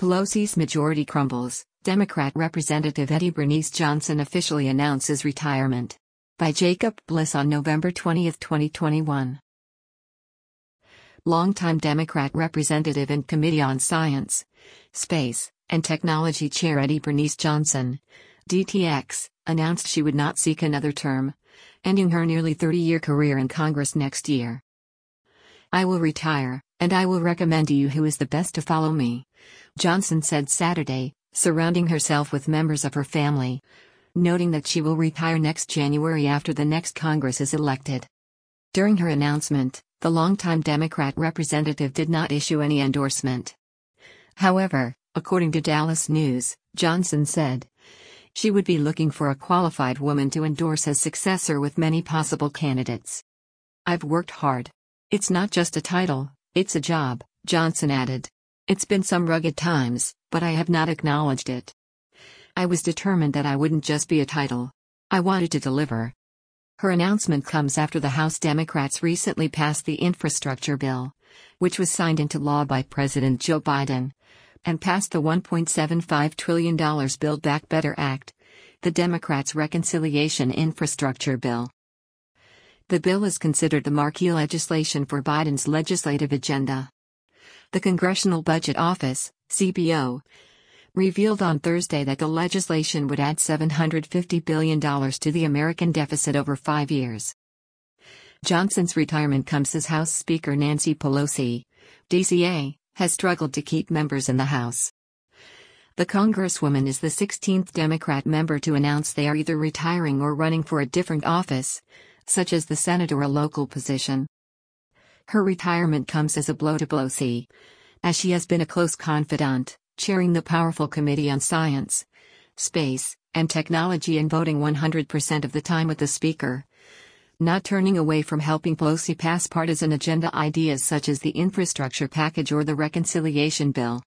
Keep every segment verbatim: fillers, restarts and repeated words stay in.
Pelosi's majority crumbles, Democrat Representative Eddie Bernice Johnson officially announces retirement. By Jacob Bliss on November twentieth, twenty twenty-one. Longtime Democrat Representative and Committee on Science, Space, and Technology Chair Eddie Bernice Johnson, D T X, announced she would not seek another term, ending her nearly thirty-year career in Congress next year. "I will retire, and I will recommend to you who is the best to follow me," Johnson said Saturday, surrounding herself with members of her family, noting that she will retire next January after the next Congress is elected. During her announcement, the longtime Democrat representative did not issue any endorsement. However, according to Dallas News, Johnson said she would be looking for a qualified woman to endorse as successor with many possible candidates. "I've worked hard. It's not just a title, it's a job," Johnson added. "It's been some rugged times, but I have not acknowledged it. I was determined that I wouldn't just be a title. I wanted to deliver." Her announcement comes after the House Democrats recently passed the infrastructure bill, which was signed into law by President Joe Biden, and passed the one point seven five trillion dollars Build Back Better Act, the Democrats' reconciliation infrastructure bill. The bill is considered the marquee legislation for Biden's legislative agenda. The Congressional Budget Office, C B O, revealed on Thursday that the legislation would add seven hundred fifty billion dollars to the American deficit over five years. Johnson's retirement comes as House Speaker Nancy Pelosi, D C A, has struggled to keep members in the House. The Congresswoman is the sixteenth Democrat member to announce they are either retiring or running for a different office, such as the Senate or a local position. Her retirement comes as a blow to Pelosi, as she has been a close confidant, chairing the powerful Committee on Science, Space, and Technology and voting one hundred percent of the time with the Speaker, not turning away from helping Pelosi pass partisan agenda ideas such as the infrastructure package or the reconciliation bill.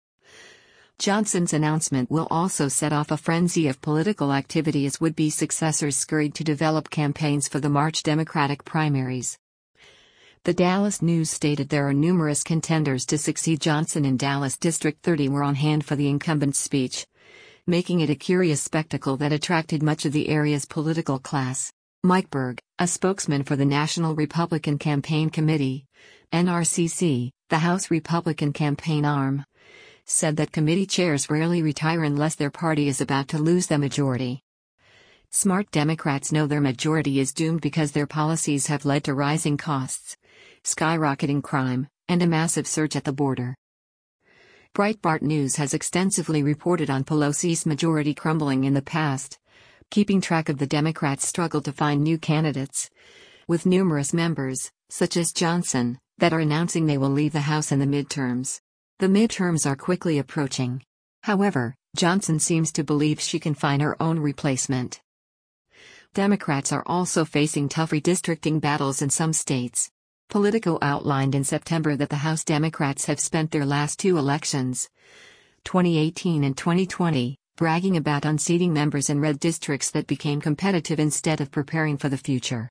Johnson's announcement will also set off a frenzy of political activity as would-be successors scurried to develop campaigns for the March Democratic primaries. The Dallas News stated there are numerous contenders to succeed Johnson in Dallas. District thirty were on hand for the incumbent's speech, making it a curious spectacle that attracted much of the area's political class. Mike Berg, a spokesman for the National Republican Campaign Committee, N R C C, the House Republican campaign arm, said that committee chairs rarely retire unless their party is about to lose the majority. Smart Democrats know their majority is doomed because their policies have led to rising costs, skyrocketing crime, and a massive surge at the border. Breitbart News has extensively reported on Pelosi's majority crumbling in the past, keeping track of the Democrats' struggle to find new candidates, with numerous members, such as Johnson, that are announcing they will leave the House in the midterms. The midterms are quickly approaching. However, Johnson seems to believe she can find her own replacement. Democrats are also facing tough redistricting battles in some states. Politico outlined in September that the House Democrats have spent their last two elections, twenty eighteen and twenty twenty, bragging about unseating members in red districts that became competitive instead of preparing for the future.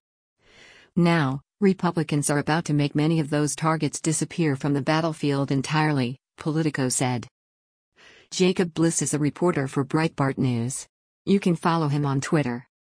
Now, Republicans are about to make many of those targets disappear from the battlefield entirely, Politico said. Jacob Bliss is a reporter for Breitbart News. You can follow him on Twitter.